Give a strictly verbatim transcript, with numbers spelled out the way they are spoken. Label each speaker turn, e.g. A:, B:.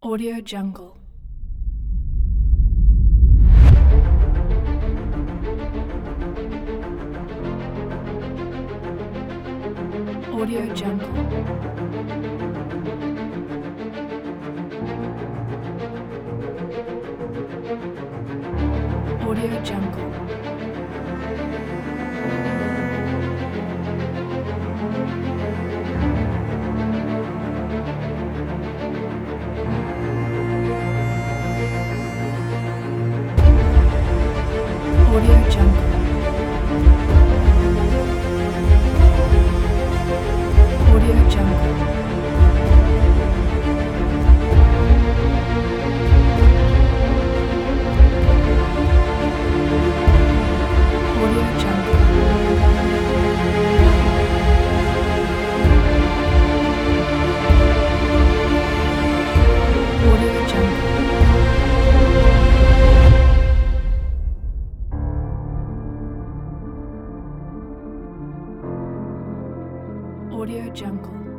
A: Audio Jungle. Audio Jungle. Audio Jungle. Audio Jungle. Audio Jungle. Audio Jungle. Audio Jungle. Audio Jungle.